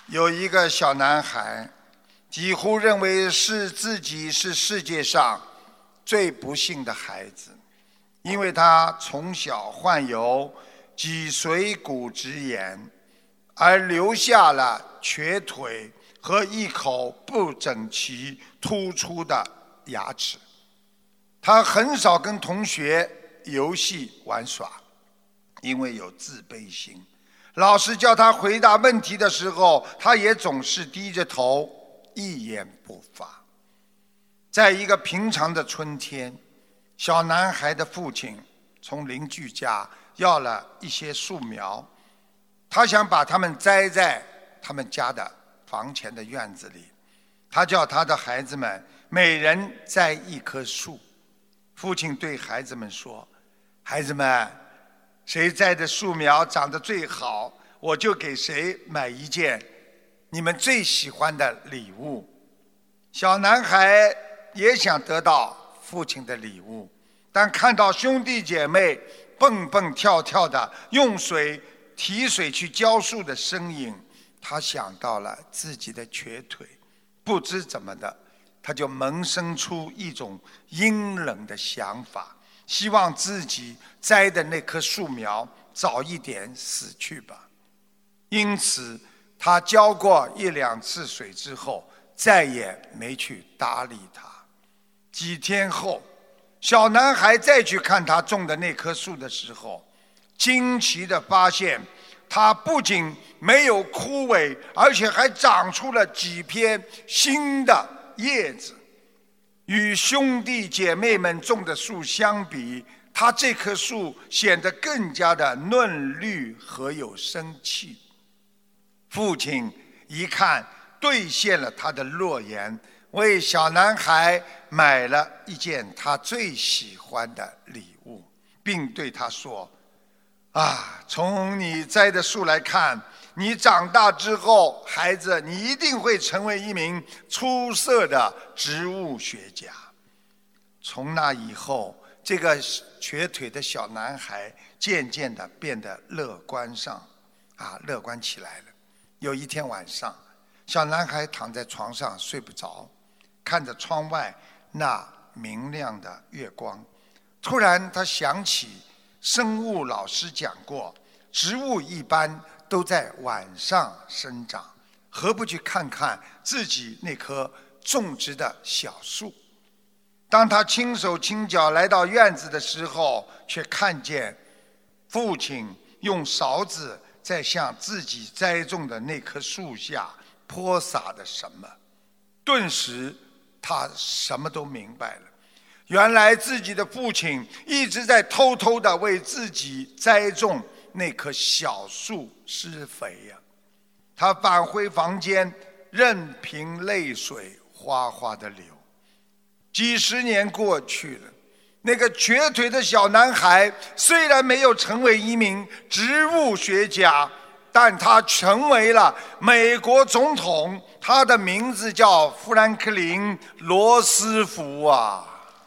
有一个小男孩，几乎认为自己是世界上最不幸的孩子，因为他从小患有脊髓骨质炎，而留下了瘸腿和一口不整齐突出的牙齿。他很少跟同学游戏玩耍，因为有自卑心。老师叫他回答问题的时候，他也总是低着头一言不发。在一个平常的春天，小男孩的父亲从邻居家要了一些树苗，他想把它们栽在他们家的房前的院子里。他叫他的孩子们每人栽一棵树。父亲对孩子们说：孩子们，谁栽的树苗长得最好，我就给谁买一件你们最喜欢的礼物。小男孩也想得到父亲的礼物，但看到兄弟姐妹蹦蹦跳跳的用提水去浇树的身影，他想到了自己的瘸腿，不知怎么的，他就萌生出一种阴冷的想法，希望自己栽的那棵树苗早一点死去吧。因此他浇过1、2次水之后，再也没去搭理它。几天后，小男孩再去看他种的那棵树的时候，惊奇地发现它不仅没有枯萎，而且还长出了几片新的叶子。与兄弟姐妹们种的树相比，他这棵树显得更加的嫩绿和有生气。父亲一看兑现了他的诺言，为小男孩买了一件他最喜欢的礼物，并对他说：从你栽的树来看，你长大之后，孩子，你一定会成为一名出色的植物学家。从那以后，这个瘸腿的小男孩渐渐地变得乐观起来了。有一天晚上，小男孩躺在床上睡不着，看着窗外那明亮的月光，突然他想起生物老师讲过，植物一般都在晚上生长，何不去看看自己那棵种植的小树？当他轻手轻脚来到院子的时候，却看见父亲用勺子在向自己栽种的那棵树下泼洒的什么。顿时他什么都明白了，原来自己的父亲一直在偷偷地为自己栽种那棵小树施肥呀。他返回房间，任凭泪水哗哗地流。几十年过去了，那个瘸腿的小男孩虽然没有成为一名植物学家，但他成为了美国总统，他的名字叫富兰克林·罗斯福啊。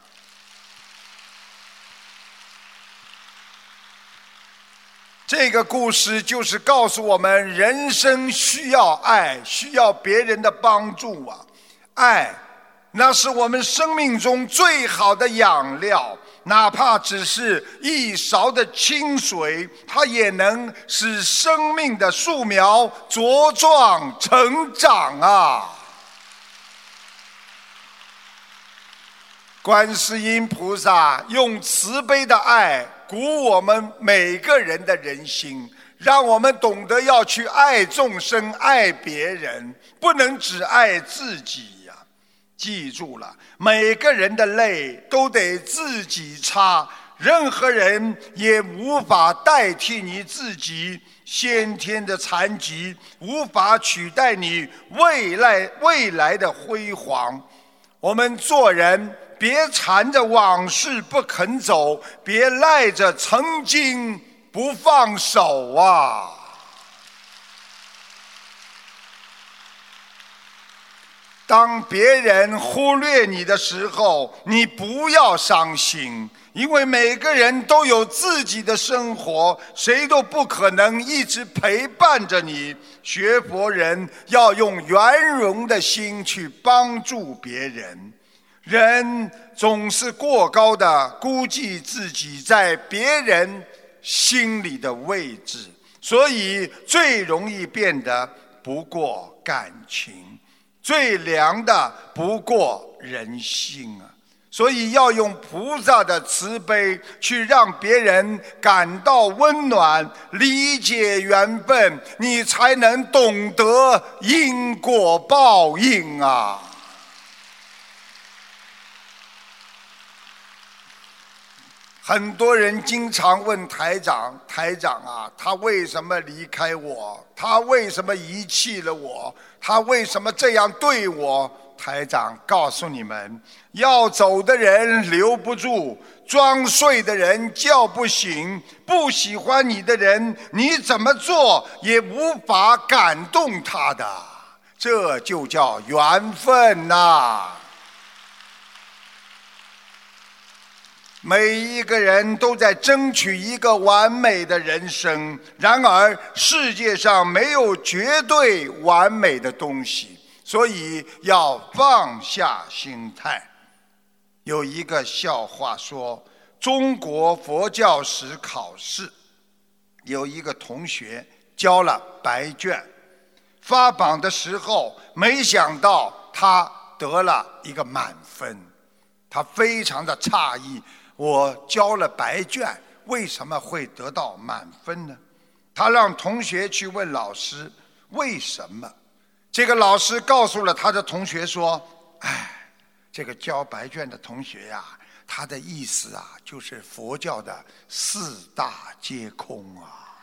这个故事就是告诉我们，人生需要爱，需要别人的帮助啊！爱，那是我们生命中最好的养料，哪怕只是一勺的清水，它也能使生命的树苗茁壮成长啊！观世音菩萨用慈悲的爱鼓舞我们每个人的人心，让我们懂得要去爱众生、爱别人，不能只爱自己呀！记住了，每个人的泪都得自己擦，任何人也无法代替你自己。先天的残疾无法取代你未来的辉煌。我们做人别缠着往事不肯走，别赖着曾经不放手啊！ 当别人忽略你的时候，你不要伤心，因为每个人都有自己的生活，谁都不可能一直陪伴着你。学佛人要用圆融的心去帮助别人。人总是过高的估计自己在别人心里的位置，所以最容易变得不过感情，最凉的不过人心啊！所以要用菩萨的慈悲去让别人感到温暖，理解缘分，你才能懂得因果报应啊！很多人经常问台长啊，他为什么离开我？他为什么遗弃了我？他为什么这样对我？台长告诉你们，要走的人留不住，装睡的人叫不醒，不喜欢你的人，你怎么做也无法感动他的，这就叫缘分呐！每一个人都在争取一个完美的人生，然而世界上没有绝对完美的东西，所以要放下心态。有一个笑话说，中国佛教史考试，有一个同学交了白卷，发榜的时候没想到他得了一个满分，他非常的诧异，我交了白卷，为什么会得到满分呢？他让同学去问老师为什么。这个老师告诉了他的同学说，这个交白卷的同学呀，他的意思啊，就是佛教的四大皆空啊。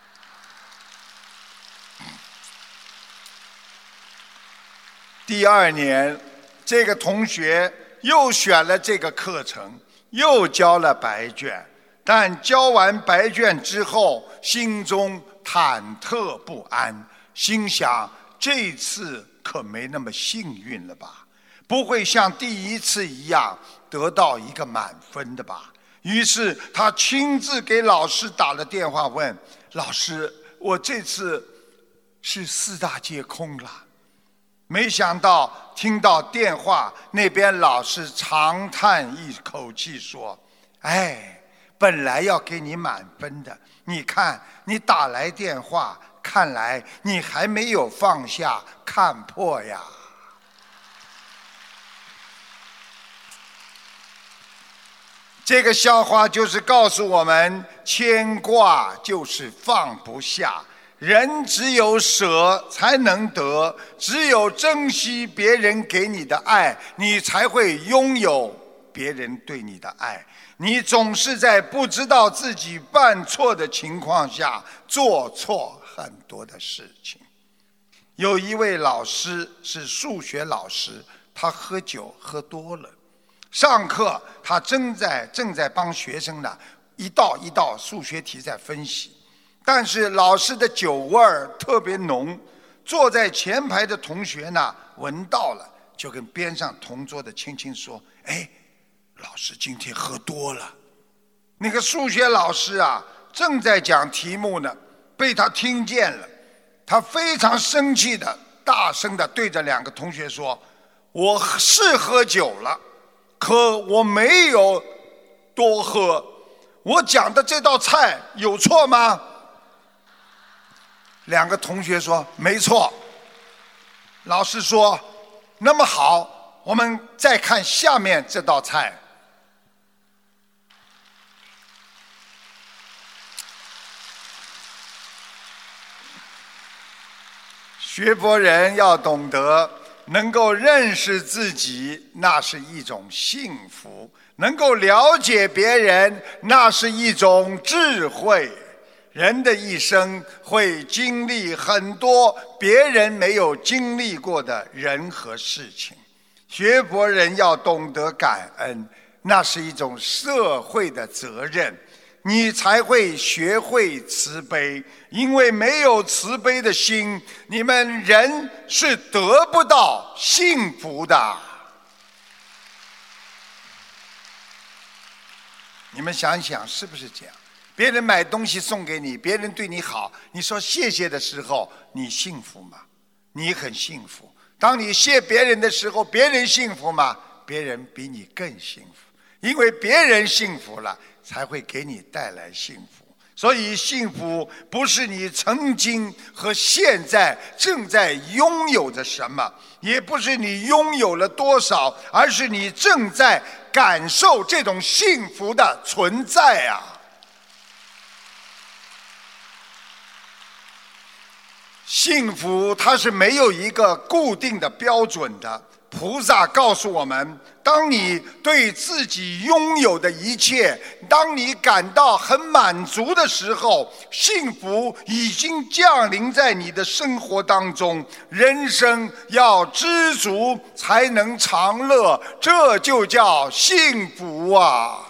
第二年，这个同学又选了这个课程，又交了白卷，但交完白卷之后，心中忐忑不安，心想这次可没那么幸运了吧，不会像第一次一样得到一个满分的吧。于是他亲自给老师打了电话问，老师，我这次是四大皆空了。没想到听到电话那边老师长叹一口气说，本来要给你满分的，你看你打来电话，看来你还没有放下看破呀。这个笑话就是告诉我们，牵挂就是放不下，人只有舍才能得，只有珍惜别人给你的爱，你才会拥有别人对你的爱。你总是在不知道自己犯错的情况下做错很多的事情。有一位老师是数学老师，他喝酒喝多了，上课他正在帮学生呢一道一道数学题在分析，但是老师的酒味儿特别浓，坐在前排的同学呢闻到了，就跟边上同桌的轻轻说，老师今天喝多了。那个数学老师啊正在讲题目呢，被他听见了，他非常生气的大声的对着两个同学说，我是喝酒了，可我没有多喝，我讲的这道菜有错吗？两个同学说没错。老师说，那么好，我们再看下面这道菜。学佛人要懂得，能够认识自己，那是一种幸福；能够了解别人，那是一种智慧。人的一生会经历很多别人没有经历过的人和事情。学佛人要懂得感恩，那是一种社会的责任。 你才会学会慈悲。因为没有慈悲的心，你们人是得不到幸福的。你们想想是不是这样？别人买东西送给你，别人对你好，你说谢谢的时候，你幸福吗？你很幸福。当你谢别人的时候，别人幸福吗？别人比你更幸福。因为别人幸福了，才会给你带来幸福。所以幸福不是你曾经和现在正在拥有着什么，也不是你拥有了多少，而是你正在感受这种幸福的存在啊！幸福它是没有一个固定的标准的。菩萨告诉我们，当你对自己拥有的一切，当你感到很满足的时候，幸福已经降临在你的生活当中。人生要知足才能常乐，这就叫幸福啊！